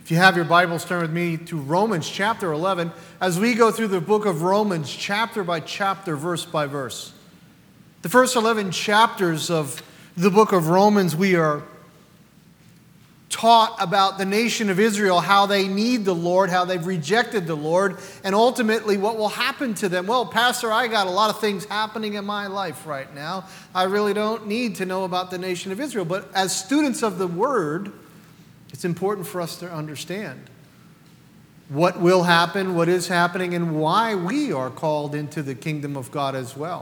If you have your Bibles, turn with me to Romans chapter 11 as we go through the book of Romans chapter by chapter, verse by verse. The first 11 chapters of the book of Romans, we are taught about the nation of Israel, how they need the Lord, how they've rejected the Lord, and ultimately what will happen to them. Well, Pastor, I got a lot of things happening in my life right now. I really don't need to know about the nation of Israel. But as students of the Word, it's important for us to understand what will happen, what is happening, and why we are called into the kingdom of God as well.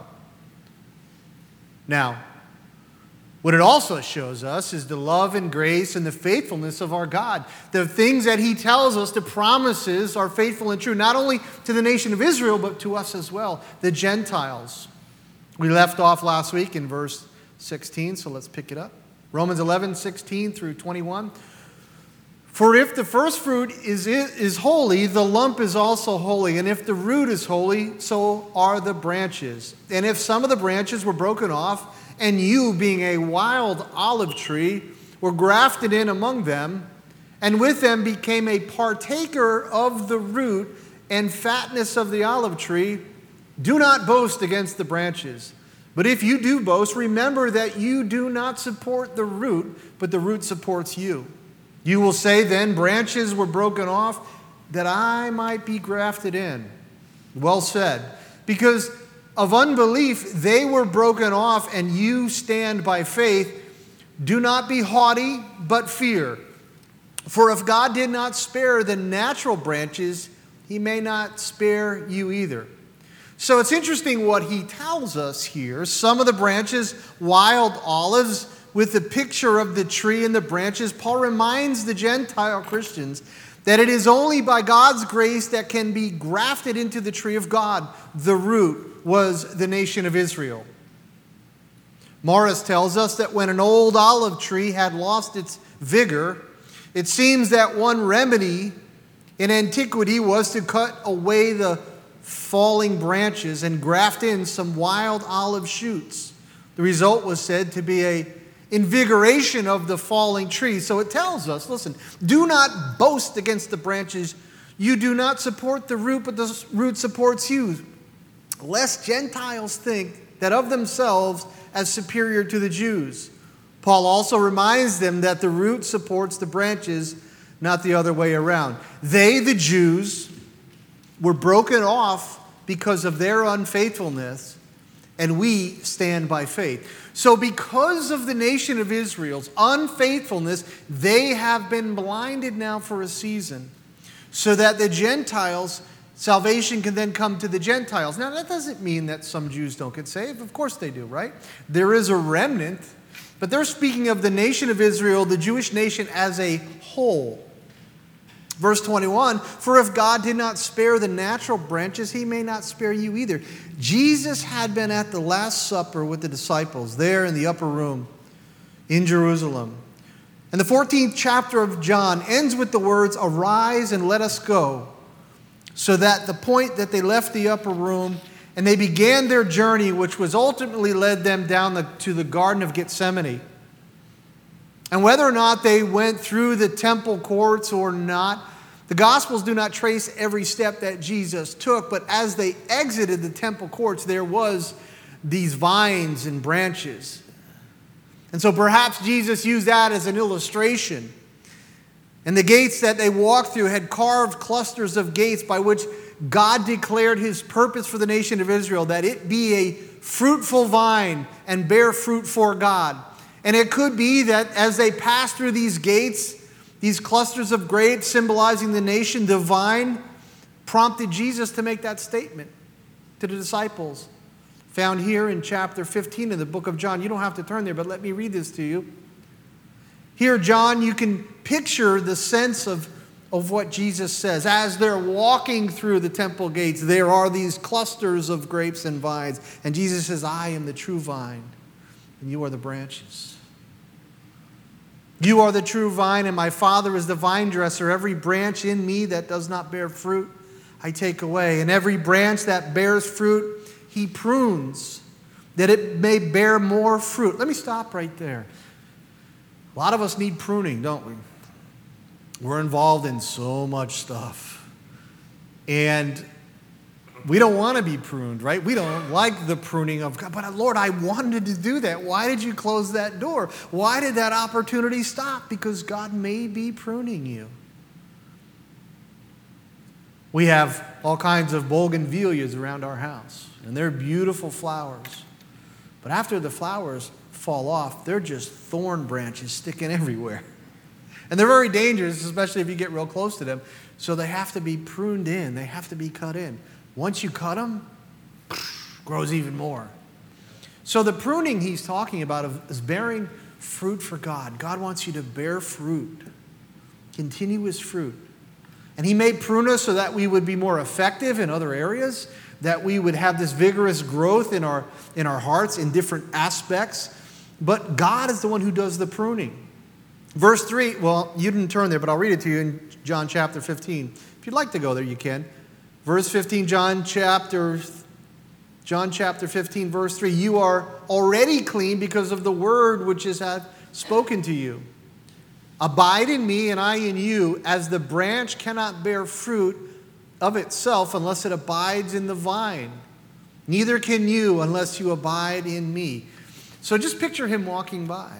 Now, what it also shows us is the love and grace and the faithfulness of our God. The things that He tells us, the promises, are faithful and true, not only to the nation of Israel, but to us as well, the Gentiles. We left off last week in verse 16, so let's pick it up. Romans 11, 16 through 21. For if the first fruit is holy, the lump is also holy. And if the root is holy, so are the branches. And if some of the branches were broken off, and you, being a wild olive tree, were grafted in among them, and with them became a partaker of the root and fatness of the olive tree, do not boast against the branches. But if you do boast, remember that you do not support the root, but the root supports you. You will say then, branches were broken off that I might be grafted in. Well said. Because of unbelief they were broken off, and you stand by faith. Do not be haughty, but fear. For if God did not spare the natural branches, He may not spare you either. So it's interesting what he tells us here. Some of the branches, wild olives, with the picture of the tree and the branches, Paul reminds the Gentile Christians that it is only by God's grace that can be grafted into the tree of God. The root was the nation of Israel. Morris tells us that when an old olive tree had lost its vigor, it seems that one remedy in antiquity was to cut away the falling branches and graft in some wild olive shoots. The result was said to be a invigoration of the falling tree. So it tells us, listen, do not boast against the branches. You do not support the root, but the root supports you. Lest Gentiles think that of themselves as superior to the Jews. Paul also reminds them that the root supports the branches, not the other way around. They, the Jews, were broken off because of their unfaithfulness, and we stand by faith. So because of the nation of Israel's unfaithfulness, they have been blinded now for a season, so that the Gentiles, salvation can then come to the Gentiles. Now, that doesn't mean that some Jews don't get saved. Of course they do, right? There is a remnant, but they're speaking of the nation of Israel, the Jewish nation as a whole. Verse 21, for if God did not spare the natural branches, He may not spare you either. Jesus had been at the Last Supper with the disciples there in the upper room in Jerusalem. And the 14th chapter of John ends with the words, arise and let us go. So that the point that they left the upper room and they began their journey, which was ultimately led them down to the Garden of Gethsemane. And whether or not they went through the temple courts or not, the Gospels do not trace every step that Jesus took, but as they exited the temple courts, there was these vines and branches. And so perhaps Jesus used that as an illustration. And the gates that they walked through had carved clusters of gates by which God declared His purpose for the nation of Israel, that it be a fruitful vine and bear fruit for God. And it could be that as they passed through these gates, these clusters of grapes symbolizing the nation, the vine prompted Jesus to make that statement to the disciples. Found here in chapter 15 of the book of John. You don't have to turn there, but let me read this to you. Here, John, you can picture the sense of what Jesus says. As they're walking through the temple gates, there are these clusters of grapes and vines. And Jesus says, I am the true vine, and you are the branches. You are the true vine, and my Father is the vine dresser. Every branch in me that does not bear fruit, I take away. And every branch that bears fruit, He prunes, that it may bear more fruit. Let me stop right there. A lot of us need pruning, don't we? We're involved in so much stuff. And we don't want to be pruned, right? We don't like the pruning of God. But Lord, I wanted to do that. Why did you close that door? Why did that opportunity stop? Because God may be pruning you. We have all kinds of bougainvilleas around our house, and they're beautiful flowers. But after the flowers fall off, they're just thorn branches sticking everywhere. And they're very dangerous, especially if you get real close to them. So they have to be pruned in. They have to be cut in. Once you cut them, grows even more. So the pruning he's talking about is bearing fruit for God. God wants you to bear fruit, continuous fruit. And he may prune us so that we would be more effective in other areas, that we would have this vigorous growth in our hearts in different aspects. But God is the one who does the pruning. Verse 3, well, you didn't turn there, but I'll read it to you in John chapter 15. If you'd like to go there, you can. Verse 15, John chapter 15, verse 3. You are already clean because of the word which is hath spoken to you. Abide in me and I in you, as the branch cannot bear fruit of itself unless it abides in the vine. Neither can you unless you abide in me. So just picture him walking by.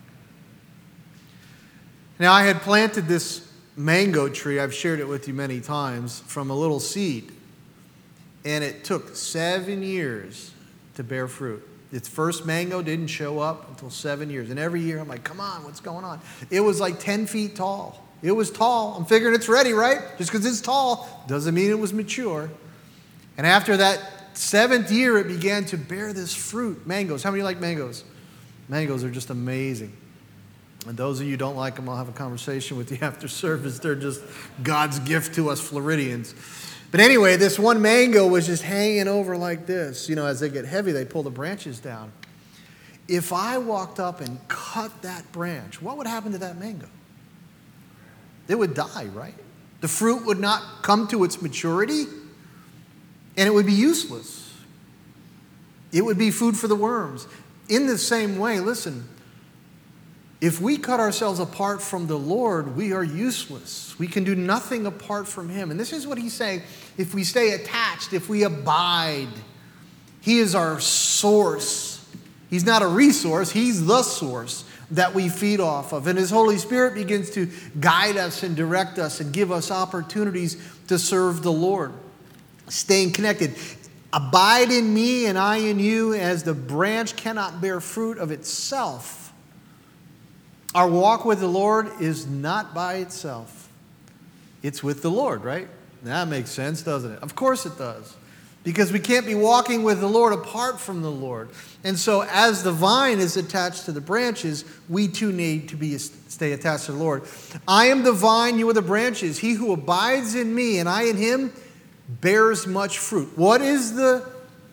Now, I had planted this mango tree, I've shared it with you many times, from a little seed. And it took 7 years to bear fruit. Its first mango didn't show up until 7 years. And every year I'm like, come on, what's going on? It was like 10 feet tall. It was tall. I'm figuring it's ready, right? Just because it's tall doesn't mean it was mature. And after that 7th year, it began to bear this fruit, mangoes. How many like mangoes? Mangoes are just amazing. And those of you who don't like them, I'll have a conversation with you after service. They're just God's gift to us Floridians. But anyway, this one mango was just hanging over like this. You know, as they get heavy, they pull the branches down. If I walked up and cut that branch, what would happen to that mango? It would die, right? The fruit would not come to its maturity, and it would be useless. It would be food for the worms. In the same way, listen, if we cut ourselves apart from the Lord, we are useless. We can do nothing apart from him. And this is what he's saying. If we stay attached, if we abide, he is our source. He's not a resource. He's the source that we feed off of. And his Holy Spirit begins to guide us and direct us and give us opportunities to serve the Lord. Staying connected. Abide in me and I in you, as the branch cannot bear fruit of itself. Our walk with the Lord is not by itself. It's with the Lord, right? That makes sense, doesn't it? Of course it does. Because we can't be walking with the Lord apart from the Lord. And so as the vine is attached to the branches, we too need to stay attached to the Lord. I am the vine, you are the branches. He who abides in me and I in him bears much fruit. What is the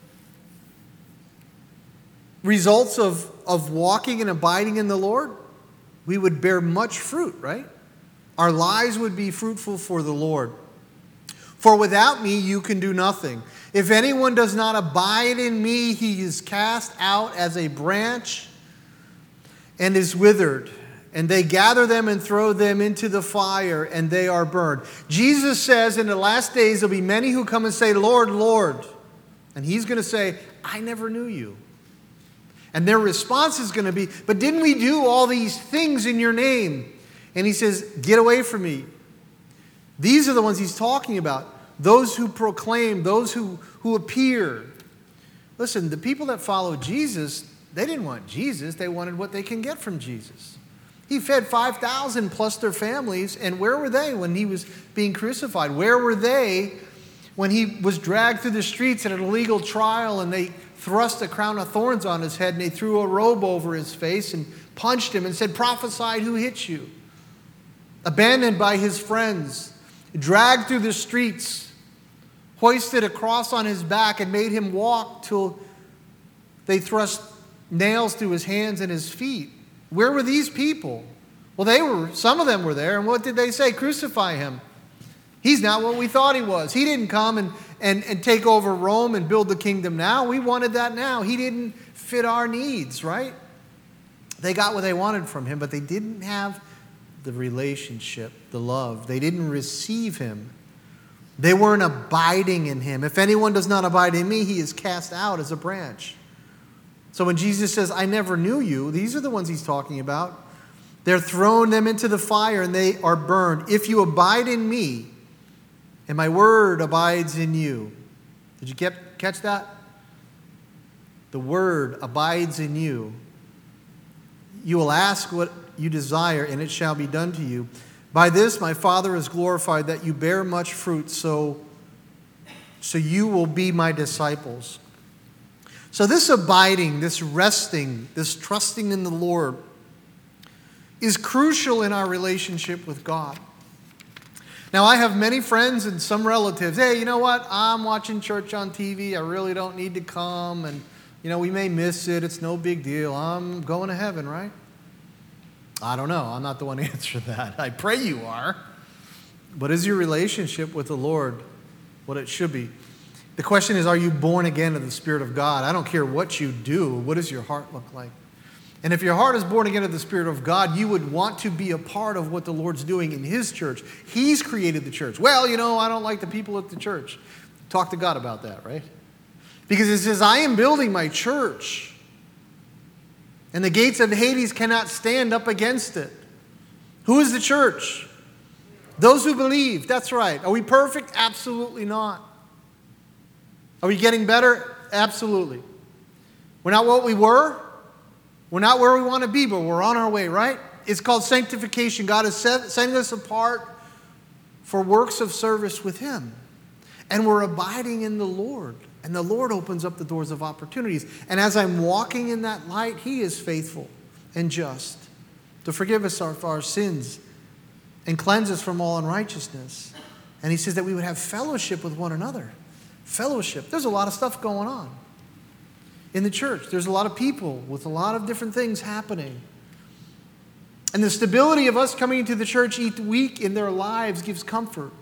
results of walking and abiding in the Lord? We would bear much fruit, right? Our lives would be fruitful for the Lord. For without me, you can do nothing. If anyone does not abide in me, he is cast out as a branch and is withered. And they gather them and throw them into the fire, and they are burned. Jesus says in the last days, there'll be many who come and say, Lord, Lord. And he's going to say, I never knew you. And their response is going to be, but didn't we do all these things in your name? And he says, get away from me. These are the ones he's talking about. Those who proclaim, those who appear. Listen, the people that follow Jesus, they didn't want Jesus. They wanted what they can get from Jesus. He fed 5,000 plus their families. And where were they when he was being crucified? Where were they when he was dragged through the streets at an illegal trial and they thrust a crown of thorns on his head and they threw a robe over his face and punched him and said, prophesy who hit you? Abandoned by his friends, dragged through the streets, hoisted a cross on his back and made him walk till they thrust nails through his hands and his feet. Where were these people? Well, some of them were there, and what did they say? Crucify him. He's not what we thought he was. He didn't come and take over Rome and build the kingdom now. We wanted that now. He didn't fit our needs, right? They got what they wanted from him, but they didn't have the relationship, the love. They didn't receive him. They weren't abiding in him. If anyone does not abide in me, he is cast out as a branch. So when Jesus says, I never knew you, these are the ones he's talking about. They're throwing them into the fire and they are burned. If you abide in me and my word abides in you. Did you catch that? The word abides in you. You will ask what you desire and it shall be done to you. By this my Father is glorified, that you bear much fruit, so you will be my disciples. So this abiding, this resting, this trusting in the Lord is crucial in our relationship with God. Now, I have many friends and some relatives. Hey, you know what? I'm watching church on TV. I really don't need to come. And, we may miss it. It's no big deal. I'm going to heaven, right? I don't know. I'm not the one to answer that. I pray you are. But is your relationship with the Lord what it should be? The question is, are you born again of the Spirit of God? I don't care what you do. What does your heart look like? And if your heart is born again of the Spirit of God, you would want to be a part of what the Lord's doing in his church. He's created the church. Well, I don't like the people at the church. Talk to God about that, right? Because it says, I am building my church, and the gates of Hades cannot stand up against it. Who is the church? Those who believe. That's right. Are we perfect? Absolutely not. Are we getting better? Absolutely. We're not what we were. We're not where we want to be, but we're on our way, right? It's called sanctification. God is setting us apart for works of service with him. And we're abiding in the Lord. And the Lord opens up the doors of opportunities. And as I'm walking in that light, he is faithful and just to forgive us of our sins and cleanse us from all unrighteousness. And he says that we would have fellowship with one another. Fellowship. There's a lot of stuff going on in the church. There's a lot of people with a lot of different things happening. And the stability of us coming into the church each week in their lives gives comfort.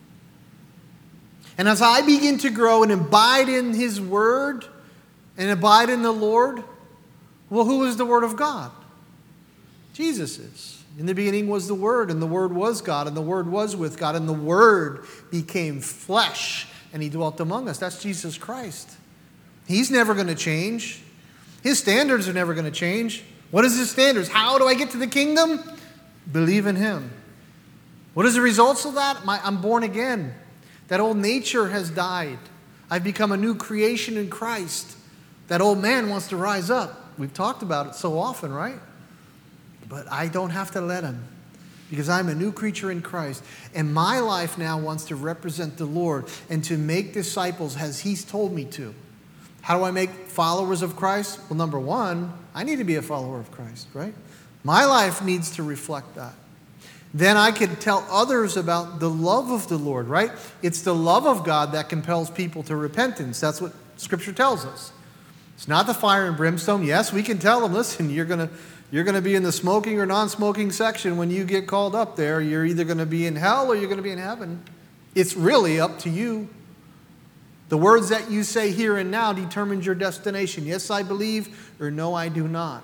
And as I begin to grow and abide in his word and abide in the Lord, well, who is the word of God? Jesus is. In the beginning was the Word, and the Word was God, and the Word was with God, and the Word became flesh, and he dwelt among us. That's Jesus Christ. He's never going to change. His standards are never going to change. What is his standards? How do I get to the kingdom? Believe in him. What is the results of that? I'm born again. That old nature has died. I've become a new creation in Christ. That old man wants to rise up. We've talked about it so often, right? But I don't have to let him, because I'm a new creature in Christ. And my life now wants to represent the Lord and to make disciples as he's told me to. How do I make followers of Christ? Well, number one, I need to be a follower of Christ, right? My life needs to reflect that. Then I can tell others about the love of the Lord, right? It's the love of God that compels people to repentance. That's what Scripture tells us. It's not the fire and brimstone. Yes, we can tell them, listen, you're going to be in the smoking or non-smoking section when you get called up there. You're either going to be in hell or you're going to be in heaven. It's really up to you. The words that you say here and now determines your destination. Yes, I believe, or no, I do not.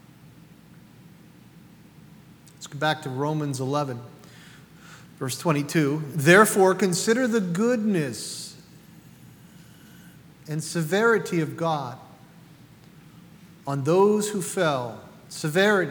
Let's go back to Romans 11, verse 22. Therefore, consider the goodness and severity of God on those who fell. Severity.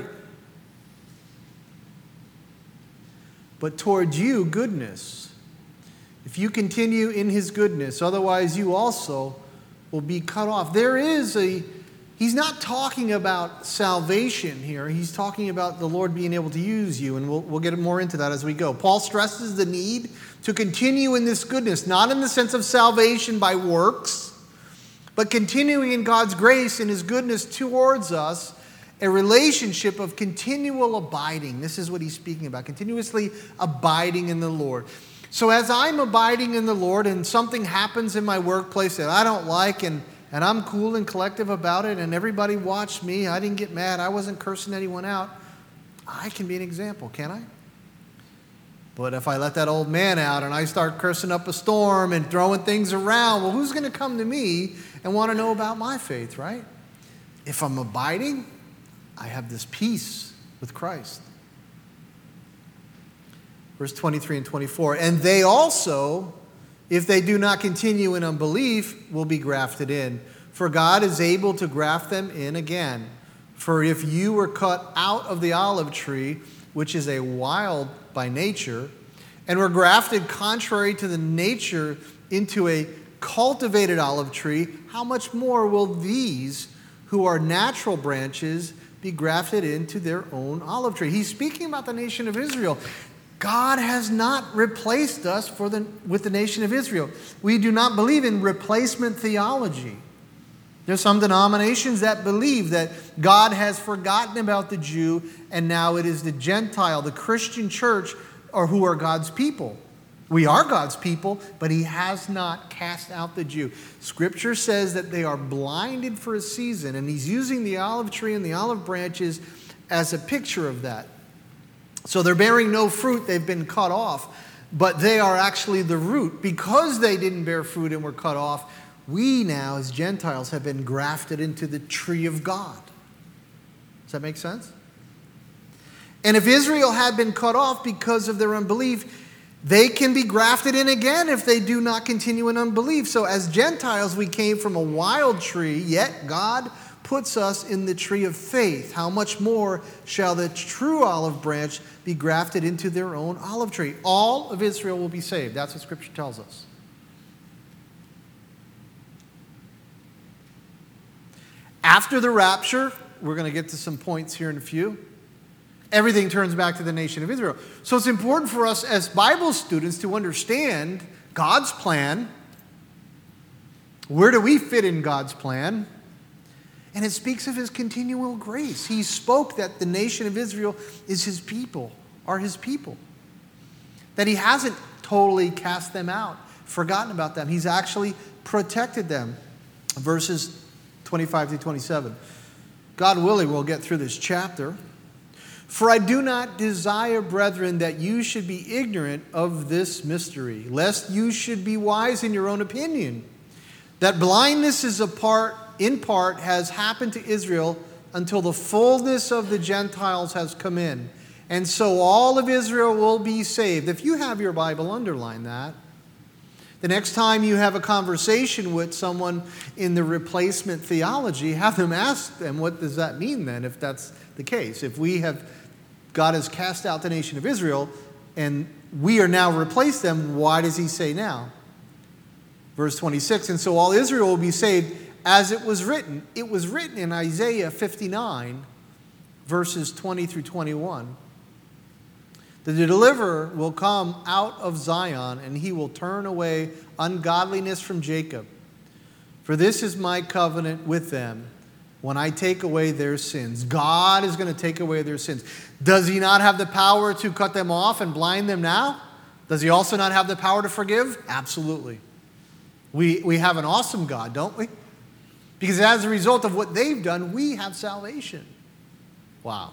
But toward you, goodness. If you continue in his goodness, otherwise you also will be cut off. He's not talking about salvation here. He's talking about the Lord being able to use you, and we'll get more into that as we go. Paul stresses the need to continue in this goodness, not in the sense of salvation by works, but continuing in God's grace and his goodness towards us, a relationship of continual abiding. This is what he's speaking about, continuously abiding in the Lord. So as I'm abiding in the Lord and something happens in my workplace that I don't like, and I'm cool and collective about it, and everybody watched me, I didn't get mad, I wasn't cursing anyone out, I can be an example, can't I? But if I let that old man out and I start cursing up a storm and throwing things around, well, who's going to come to me and want to know about my faith, right? If I'm abiding, I have this peace with Christ. Verse 23 and 24. And they also, if they do not continue in unbelief, will be grafted in. For God is able to graft them in again. For if you were cut out of the olive tree, which is a wild by nature, and were grafted contrary to the nature into a cultivated olive tree, how much more will these who are natural branches be grafted into their own olive tree? He's speaking about the nation of Israel. God has not replaced us with the nation of Israel. We do not believe in replacement theology. There's some denominations that believe that God has forgotten about the Jew and now it is the Gentile, the Christian church, or who are God's people. We are God's people, but he has not cast out the Jew. Scripture says that they are blinded for a season, and he's using the olive tree and the olive branches as a picture of that. So they're bearing no fruit, they've been cut off, but they are actually the root. Because they didn't bear fruit and were cut off, we now, as Gentiles, have been grafted into the tree of God. Does that make sense? And if Israel had been cut off because of their unbelief, they can be grafted in again if they do not continue in unbelief. So as Gentiles, we came from a wild tree, yet God puts us in the tree of faith. How much more shall the true olive branch be grafted into their own olive tree? All of Israel will be saved. That's what Scripture tells us. After the rapture, we're going to get to some points here in a few, everything turns back to the nation of Israel. So it's important for us as Bible students to understand God's plan. Where do we fit in God's plan? And it speaks of his continual grace. He spoke that the nation of Israel is his people, are his people. That he hasn't totally cast them out, forgotten about them. He's actually protected them. Verses 25 through 27. God willing, we'll get through this chapter. For I do not desire, brethren, that you should be ignorant of this mystery, lest you should be wise in your own opinion, that blindness is in part has happened to Israel until the fullness of the Gentiles has come in. And so all of Israel will be saved. If you have your Bible, underline that. The next time you have a conversation with someone in the replacement theology, have them ask them, what does that mean then, if that's the case? If God has cast out the nation of Israel, and we are now replaced them, why does he say now? Verse 26, and so all Israel will be saved as it was written. It was written in Isaiah 59, verses 20 through 21. The deliverer will come out of Zion, and he will turn away ungodliness from Jacob. For this is my covenant with them when I take away their sins. God is going to take away their sins. Does he not have the power to cut them off and blind them now? Does he also not have the power to forgive? Absolutely. We have an awesome God, don't we? Because as a result of what they've done, we have salvation. Wow.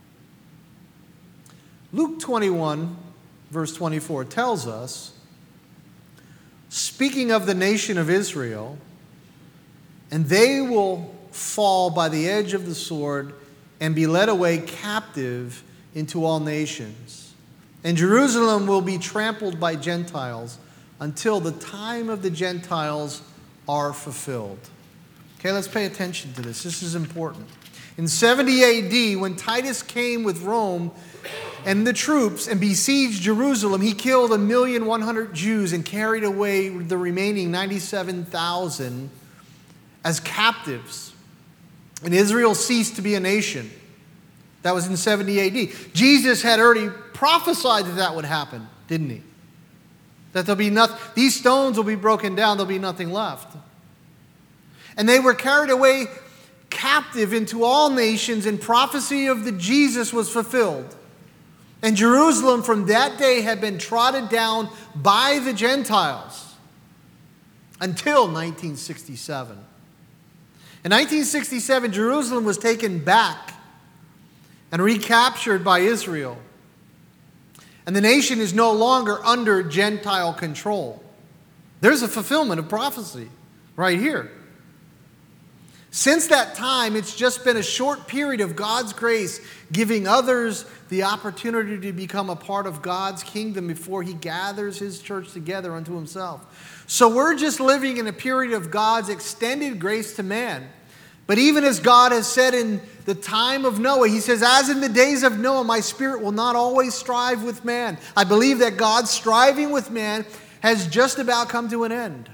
Luke 21, verse 24 tells us, speaking of the nation of Israel, and they will fall by the edge of the sword and be led away captive into all nations. And Jerusalem will be trampled by Gentiles until the time of the Gentiles are fulfilled. Okay, let's pay attention to this. This is important. In 70 AD, when Titus came with Rome and the troops and besieged Jerusalem, he killed 1,100,000 Jews and carried away the remaining 97,000 as captives. And Israel ceased to be a nation. That was in 70 AD. Jesus had already prophesied that that would happen, didn't he? That there'll be nothing, these stones will be broken down, there'll be nothing left. And they were carried away captive into all nations, and prophecy of the Jesus was fulfilled. And Jerusalem from that day had been trodden down by the Gentiles until 1967. In 1967, Jerusalem was taken back and recaptured by Israel. And the nation is no longer under Gentile control. There's a fulfillment of prophecy right here. Since that time, it's just been a short period of God's grace, giving others the opportunity to become a part of God's kingdom before he gathers his church together unto himself. So we're just living in a period of God's extended grace to man. But even as God has said in the time of Noah, he says, as in the days of Noah, my spirit will not always strive with man. I believe that God's striving with man has just about come to an end.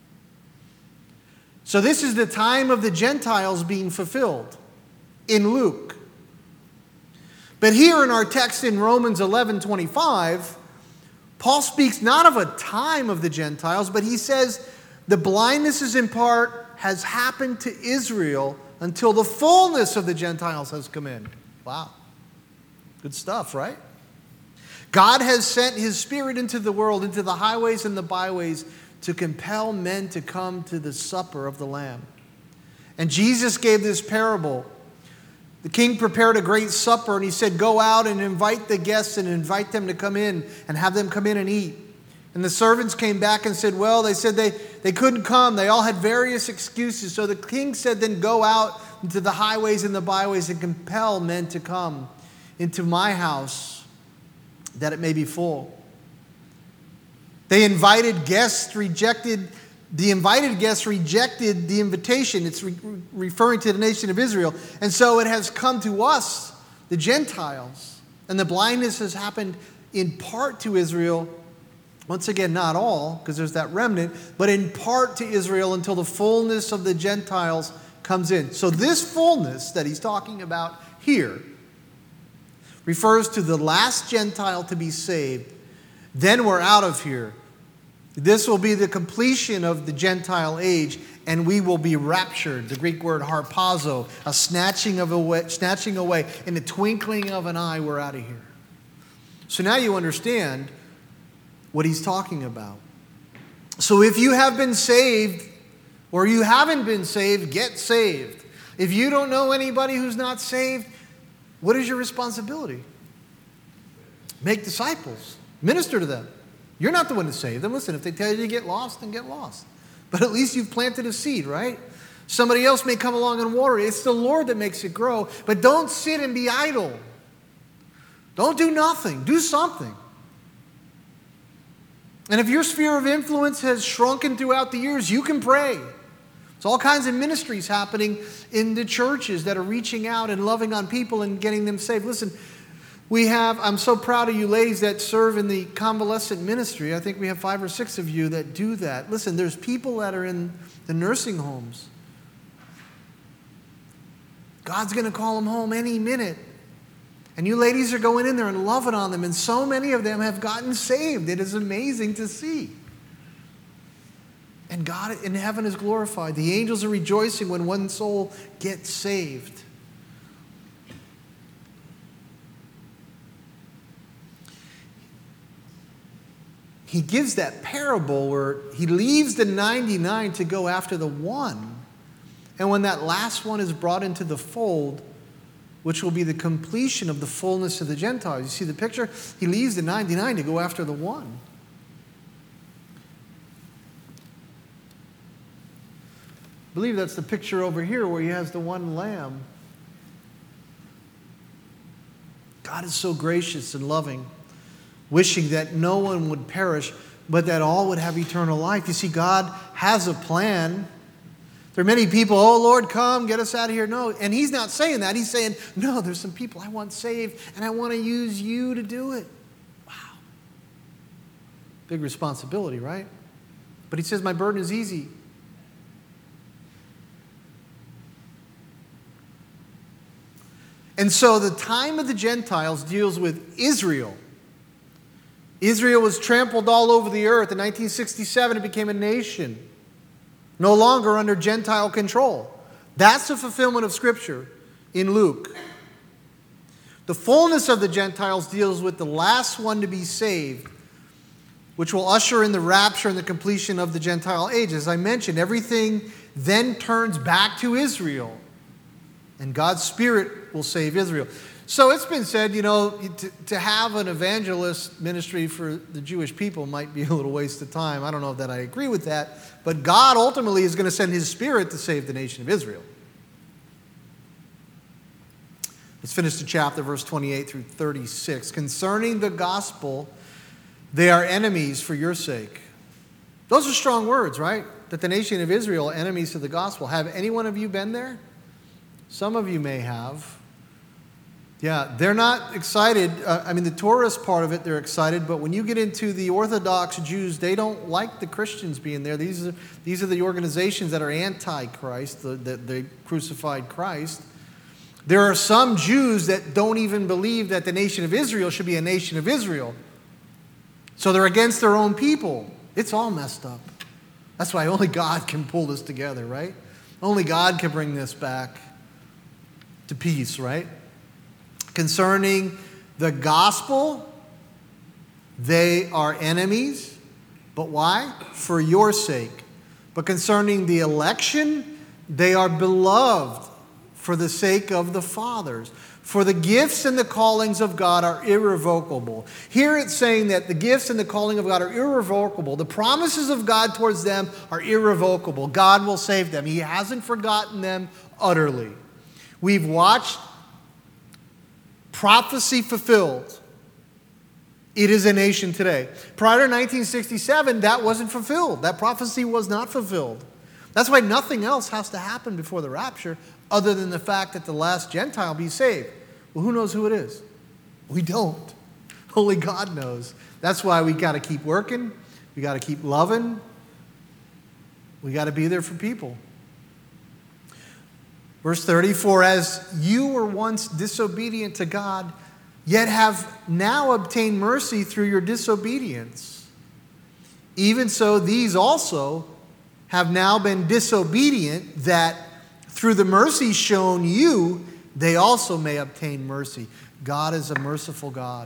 So this is the time of the Gentiles being fulfilled in Luke. But here in our text in Romans 11:25, Paul speaks not of a time of the Gentiles, but he says the blindness is in part has happened to Israel until the fullness of the Gentiles has come in. Wow. Good stuff, right? God has sent his Spirit into the world, into the highways and the byways, to compel men to come to the supper of the Lamb. And Jesus gave this parable. The king prepared a great supper, and he said, go out and invite the guests and invite them to come in and have them come in and eat. And the servants came back and said, well, they said they couldn't come. They all had various excuses. So the king said, then go out into the highways and the byways and compel men to come into my house, that it may be full. The invited guests rejected the invitation. It's referring to the nation of Israel. And so it has come to us, the Gentiles. And the blindness has happened in part to Israel. Once again, not all, because there's that remnant, but in part to Israel until the fullness of the Gentiles comes in. So this fullness that he's talking about here refers to the last Gentile to be saved. Then we're out of here. This will be the completion of the Gentile age, and we will be raptured. The Greek word harpazo, a snatching away. In the twinkling of an eye, we're out of here. So now you understand what he's talking about. So if you have been saved, or you haven't been saved, get saved. If you don't know anybody who's not saved, what is your responsibility? Make disciples. Minister to them. You're not the one to save them. Listen, if they tell you to get lost, then get lost. But at least you've planted a seed, right? Somebody else may come along and water it. It's the Lord that makes it grow. But don't sit and be idle. Don't do nothing. Do something. And if your sphere of influence has shrunken throughout the years, you can pray. There's all kinds of ministries happening in the churches that are reaching out and loving on people and getting them saved. Listen, I'm so proud of you ladies that serve in the convalescent ministry. I think we have 5 or 6 of you that do that. Listen, there's people that are in the nursing homes. God's going to call them home any minute. And you ladies are going in there and loving on them. And so many of them have gotten saved. It is amazing to see. And God in heaven is glorified. The angels are rejoicing when one soul gets saved. He gives that parable where he leaves the 99 to go after the one. And when that last one is brought into the fold, which will be the completion of the fullness of the Gentiles. You see the picture? He leaves the 99 to go after the one. I believe that's the picture over here where he has the one lamb. God is so gracious and loving, wishing that no one would perish, but that all would have eternal life. You see, God has a plan. There are many people, oh, Lord, come, get us out of here. No, and he's not saying that. He's saying, no, there's some people I want saved, and I want to use you to do it. Wow. Big responsibility, right? But he says, my burden is easy. And so the time of the Gentiles deals with Israel. Israel was trampled all over the earth. In 1967, it became a nation, no longer under Gentile control. That's the fulfillment of Scripture in Luke. The fullness of the Gentiles deals with the last one to be saved, which will usher in the rapture and the completion of the Gentile age. As I mentioned, everything then turns back to Israel, and God's Spirit will save Israel. So it's been said, to have an evangelist ministry for the Jewish people might be a little waste of time. I don't know that I agree with that. But God ultimately is going to send his Spirit to save the nation of Israel. Let's finish the chapter, verse 28 through 36. Concerning the gospel, they are enemies for your sake. Those are strong words, right? That the nation of Israel are enemies to the gospel. Have any one of you been there? Some of you may have. Yeah, they're not excited. The tourist part of it, they're excited. But when you get into the Orthodox Jews, they don't like the Christians being there. These are the organizations that are anti-Christ, that they crucified Christ. There are some Jews that don't even believe that the nation of Israel should be a nation of Israel. So they're against their own people. It's all messed up. That's why only God can pull this together, right? Only God can bring this back to peace, right? Concerning the gospel, they are enemies. But why? For your sake. But concerning the election, they are beloved for the sake of the fathers. For the gifts and the callings of God are irrevocable. Here it's saying that the gifts and the calling of God are irrevocable. The promises of God towards them are irrevocable. God will save them. He hasn't forgotten them utterly. We've watched prophecy fulfilled. It is a nation today. Prior to 1967, that wasn't fulfilled. That prophecy was not fulfilled. That's why nothing else has to happen before the rapture other than the fact that the last Gentile be saved. Well, who knows who it is? We don't. Only God knows. That's why we got to keep working. We got to keep loving. We got to be there for people. Verse 30, for as you were once disobedient to God, yet have now obtained mercy through your disobedience, even so these also have now been disobedient, that through the mercy shown you, they also may obtain mercy. God is a merciful God.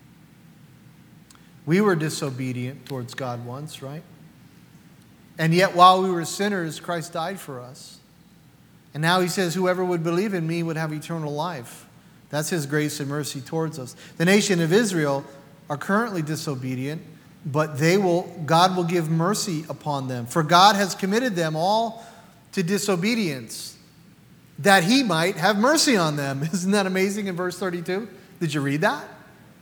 We were disobedient towards God once, right? And yet while we were sinners, Christ died for us. And now he says, whoever would believe in me would have eternal life. That's his grace and mercy towards us. The nation of Israel are currently disobedient, but God will give mercy upon them. For God has committed them all to disobedience, that he might have mercy on them. Isn't that amazing in verse 32? Did you read that?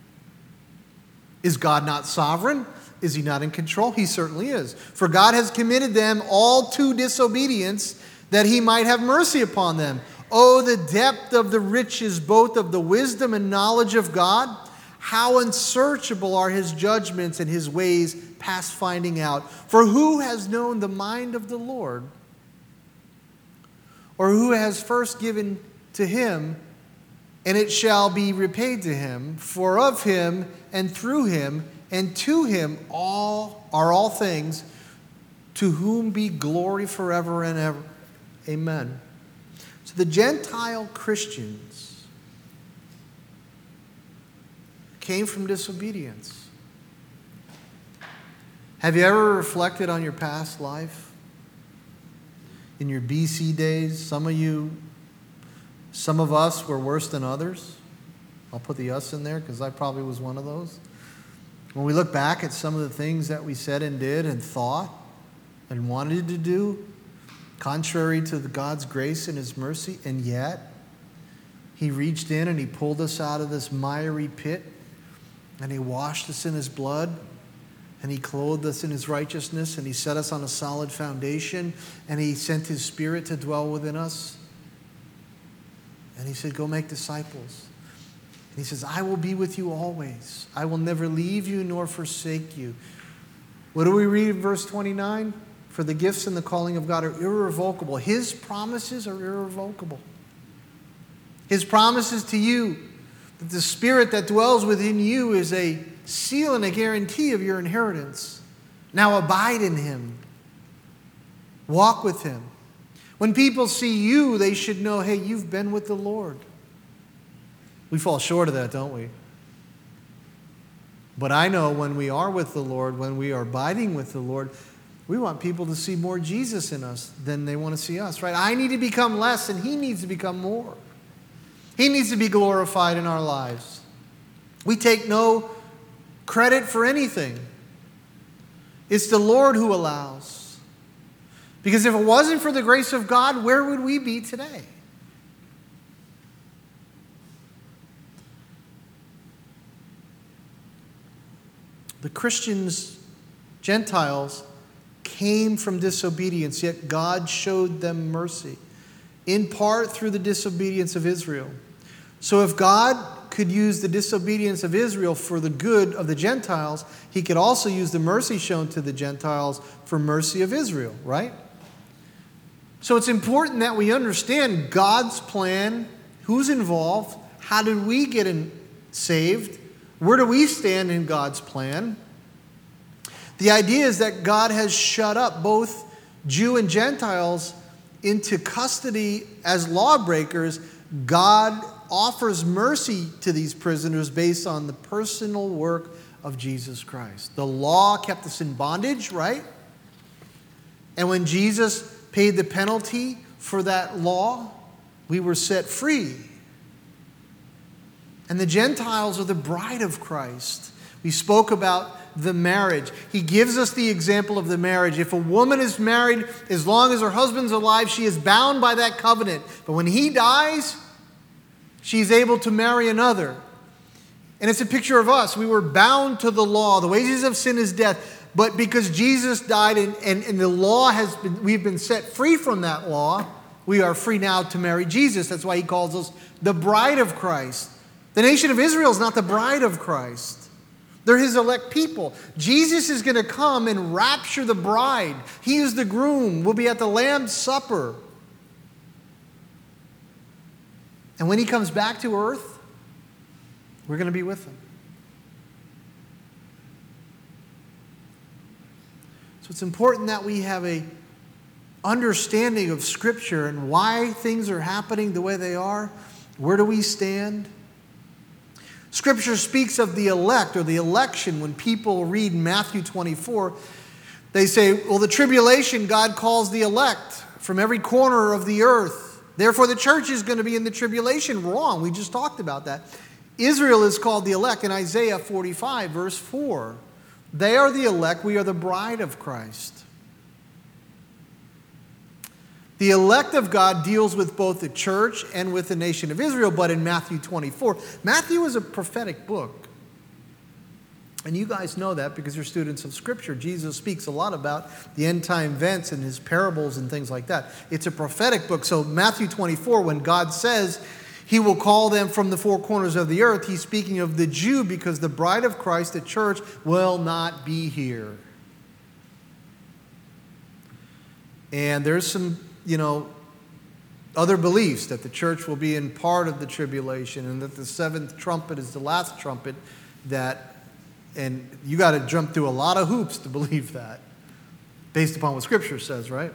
Is God not sovereign? Is he not in control? He certainly is. For God has committed them all to disobedience, that he might have mercy upon them. Oh, the depth of the riches, both of the wisdom and knowledge of God. How unsearchable are his judgments and his ways past finding out. For who has known the mind of the Lord? Or who has first given to him, and it shall be repaid to him? For of him and through him and to him all things, to whom be glory forever and ever. Amen. So the Gentile Christians came from disobedience. Have you ever reflected on your past life? In your BC days, some of us were worse than others. I'll put the us in there because I probably was one of those. When we look back at some of the things that we said and did and thought and wanted to do, contrary to God's grace and his mercy, and yet he reached in and he pulled us out of this miry pit, and he washed us in his blood, and he clothed us in his righteousness, and he set us on a solid foundation, and he sent his Spirit to dwell within us. And he said, go make disciples. And he says, I will be with you always. I will never leave you nor forsake you. What do we read in verse 29? For the gifts and the calling of God are irrevocable. His promises are irrevocable. His promises to you, that the Spirit that dwells within you is a seal and a guarantee of your inheritance. Now abide in him. Walk with him. When people see you, they should know, hey, you've been with the Lord. We fall short of that, don't we? But I know when we are with the Lord, when we are abiding with the Lord, we want people to see more Jesus in us than they want to see us, right? I need to become less and he needs to become more. He needs to be glorified in our lives. We take no credit for anything. It's the Lord who allows. Because if it wasn't for the grace of God, where would we be today? The Christians, Gentiles, came from disobedience, yet God showed them mercy, in part through the disobedience of Israel. So if God could use the disobedience of Israel for the good of the Gentiles, he could also use the mercy shown to the Gentiles for mercy of Israel, right? So it's important that we understand God's plan, who's involved, how did we get saved, where do we stand in God's plan. The idea is that God has shut up both Jew and Gentiles into custody as lawbreakers. God offers mercy to these prisoners based on the personal work of Jesus Christ. The law kept us in bondage, right? And when Jesus paid the penalty for that law, we were set free. And the Gentiles are the bride of Christ. We spoke about the marriage. He gives us the example of the marriage. If a woman is married, as long as her husband's alive, she is bound by that covenant. But when he dies, she's able to marry another. And it's a picture of us. We were bound to the law. The wages of sin is death. But because Jesus died and the law we've been set free from that law, we are free now to marry Jesus. That's why he calls us the bride of Christ. The nation of Israel is not the bride of Christ. They're his elect people. Jesus is going to come and rapture the bride. He is the groom. We'll be at the Lamb's Supper. And when he comes back to earth, we're going to be with him. So it's important that we have a understanding of Scripture and why things are happening the way they are. Where do we stand? Scripture speaks of the elect or the election. When people read Matthew 24, they say, well, the tribulation, God calls the elect from every corner of the earth. Therefore, the church is going to be in the tribulation. Wrong. We just talked about that. Israel is called the elect in Isaiah 45, verse 4. They are the elect. We are the bride of Christ. The elect of God deals with both the church and with the nation of Israel, but in Matthew 24, Matthew is a prophetic book. And you guys know that because you're students of Scripture. Jesus speaks a lot about the end-time events and his parables and things like that. It's a prophetic book. So Matthew 24, when God says he will call them from the four corners of the earth, he's speaking of the Jew because the bride of Christ, the church, will not be here. And there's some other beliefs that the church will be in part of the tribulation and that the seventh trumpet is the last trumpet and you got to jump through a lot of hoops to believe that based upon what Scripture says, right?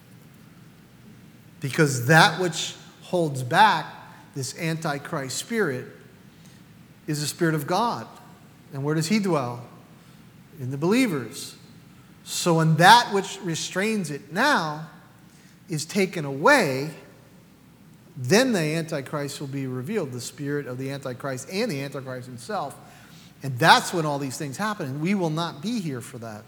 Because that which holds back this Antichrist spirit is the Spirit of God. And where does he dwell? In the believers. So when that which restrains it now is taken away, then the Antichrist will be revealed, the spirit of the Antichrist and the Antichrist himself. And that's when all these things happen, and we will not be here for that.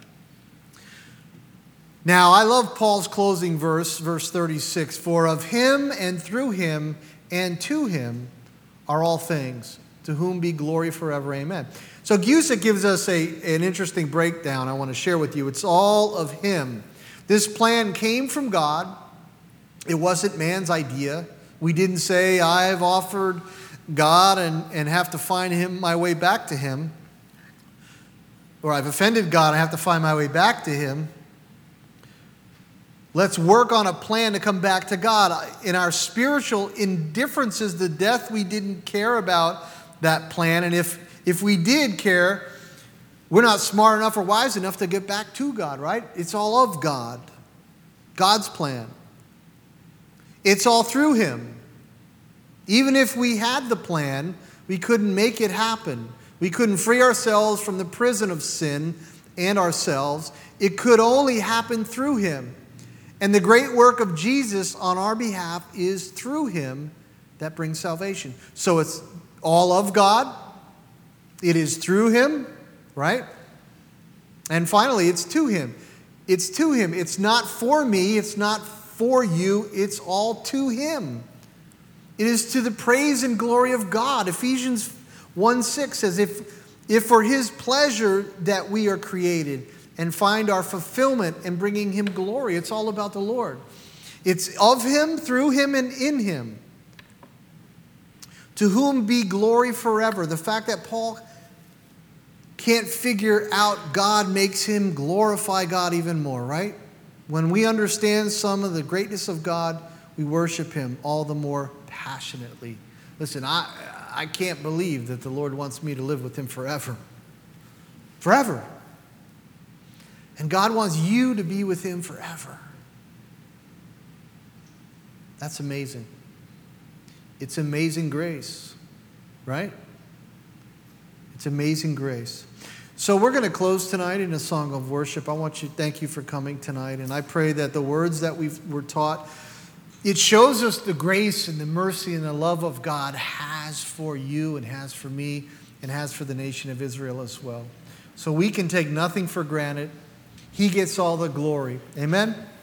Now, I love Paul's closing verse 36. For of him and through him and to him are all things, to whom be glory forever. Amen. So Gusa gives us an interesting breakdown I want to share with you. It's all of him. This plan came from God. It wasn't man's idea. We didn't say, I've offered God and have to find my way back to him. Or I've offended God, I have to find my way back to him. Let's work on a plan to come back to God. In our spiritual indifferences, the death, we didn't care about that plan. And if we did care, we're not smart enough or wise enough to get back to God, right? It's all of God. God's plan. It's all through him. Even if we had the plan, we couldn't make it happen. We couldn't free ourselves from the prison of sin and ourselves. It could only happen through him. And the great work of Jesus on our behalf is through him that brings salvation. So it's all of God. It is through him, right? And finally, it's to him. It's to him. It's not for me. It's not for you. It's all to him. It is to the praise and glory of God. Ephesians 1:6 says, if for his pleasure that we are created and find our fulfillment in bringing him glory. It's all about the Lord. It's of him, through him, and in him. To whom be glory forever. The fact that Paul can't figure out God makes him glorify God even more, right? When we understand some of the greatness of God, we worship him all the more passionately. Listen, I can't believe that the Lord wants me to live with him forever. Forever. And God wants you to be with him forever. That's amazing. It's amazing grace, right? It's amazing grace. So we're going to close tonight in a song of worship. I want you to thank you for coming tonight. And I pray that the words that we're taught, it shows us the grace and the mercy and the love of God has for you and has for me and has for the nation of Israel as well. So we can take nothing for granted. He gets all the glory. Amen?